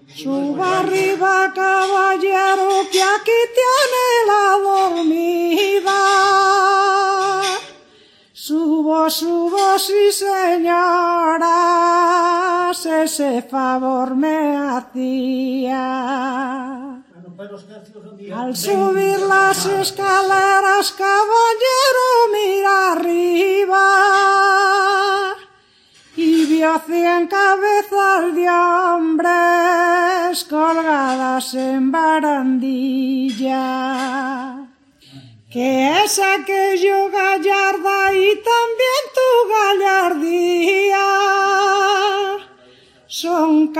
Suba arriba, caballero, que aquí tiene la dormida. Subo, sí señora, ese favor me hacía. Al subir las escaleras, caballero, mira arriba y vio 100 cabezas de hombres colgadas en barandilla. Que es aquello gallarda y también tu gallardía son